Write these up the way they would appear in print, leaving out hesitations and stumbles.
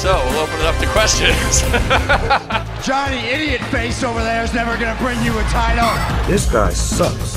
So we'll open it up to questions. Johnny Idiot Face over there is never going to bring you a title. This guy sucks.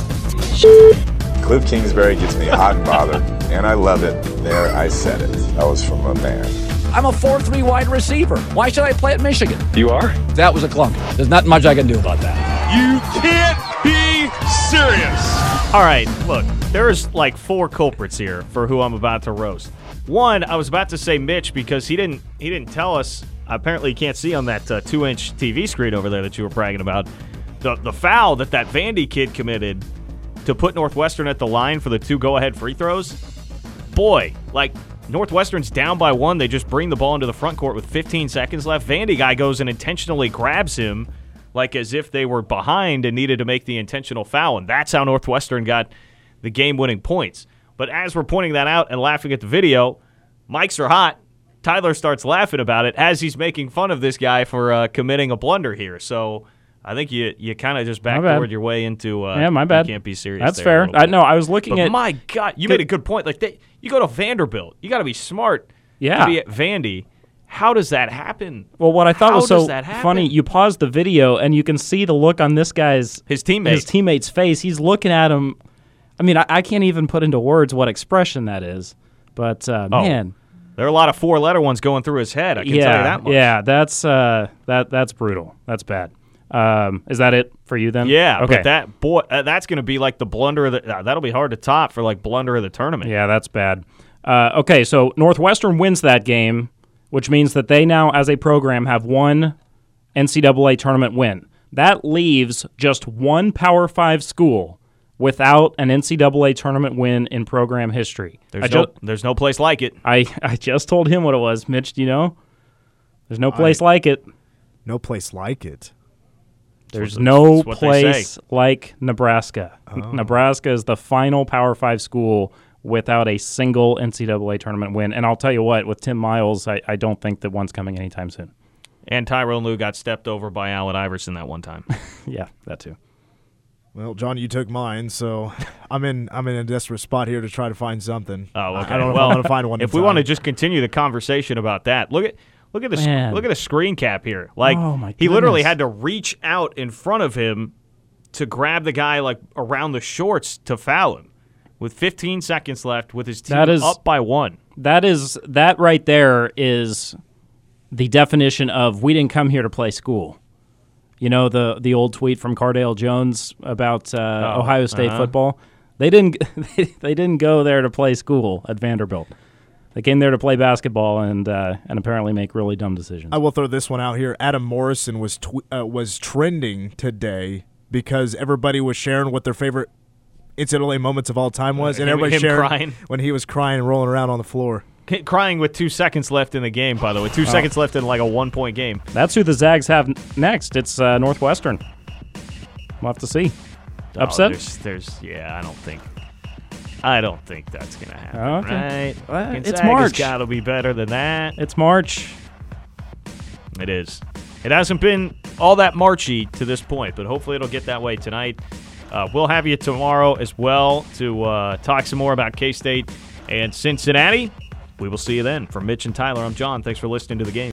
Cliff Kingsbury gets me hot and bothered, and I love it. There, I said it. That was from a man. I'm a 4-3 wide receiver. Why should I play at Michigan? You are? That was a clunk. There's not much I can do about that. You can't be serious. All right, look, there's like 4 culprits here for who I'm about to roast. One, I was about to say Mitch because he didn't tell us. Apparently, you can't see on that 2-inch TV screen over there that you were bragging about the foul that Vandy kid committed to put Northwestern at the line for the 2 go-ahead free throws. Boy, like Northwestern's down by 1. They just bring the ball into the front court with 15 seconds left. Vandy guy goes and intentionally grabs him like as if they were behind and needed to make the intentional foul, and that's how Northwestern got the game-winning points. But as we're pointing that out and laughing at the video, mics are hot. Tyler starts laughing about it as he's making fun of this guy for committing a blunder here. So I think you kind of just backdoored your way into my bad. You can't be serious. That's fair. I was looking at. My God, you made a good point. Like you go to Vanderbilt, you got to be smart. Yeah. To be at Vandy. How does that happen? Well, what I thought was so funny, you pause the video and you can see the look on this guy's his teammate's face. He's looking at him. I mean, I can't even put into words what expression that is. But man, there are a lot of 4-letter ones going through his head. I can tell you that much. Yeah, that's brutal. That's bad. Is that it for you then? Yeah. Okay. But that's going to be like the blunder of the. That'll be hard to top for like blunder of the tournament. Yeah, that's bad. Okay, so Northwestern wins that game, which means that they now, as a program, have 1 NCAA tournament win. That leaves just 1 Power 5 school without an NCAA tournament win in program history. There's no place like it. I just told him what it was. Mitch, do you know? There's no place like it. No place like it. There's no place like Nebraska. Oh. Nebraska is the final Power 5 school without a single NCAA tournament win. And I'll tell you what, with Tim Miles, I don't think that one's coming anytime soon. And Tyrone Lue got stepped over by Allen Iverson that one time. Yeah, that too. Well, John, you took mine, so I'm in a desperate spot here to try to find something. Oh, okay. I don't know if I'm going to find one. If we want to just continue the conversation about that, look at the screen cap here. Like he literally had to reach out in front of him to grab the guy like around the shorts to foul him with 15 seconds left with his team up by 1. That right there is the definition of we didn't come here to play school. You know the old tweet from Cardale Jones about Ohio State football. They didn't go there to play school at Vanderbilt. They came there to play basketball and apparently make really dumb decisions. I will throw this one out here. Adam Morrison was trending today because everybody was sharing what their favorite NCAA moments of all time was, and everybody shared crying when he was crying and rolling around on the floor. Crying with 2 seconds left in the game, by the way. 2 seconds left in like a 1-point game. That's who the Zags have next. It's Northwestern. We'll have to see. Upset? I don't think that's going to happen, okay. right? It's March. It's got to be better than that. It's March. It is. It hasn't been all that Marchy to this point, but hopefully it'll get that way tonight. We'll have you tomorrow as well to talk some more about K-State and Cincinnati. We will see you then. From Mitch and Tyler, I'm John. Thanks for listening to the game.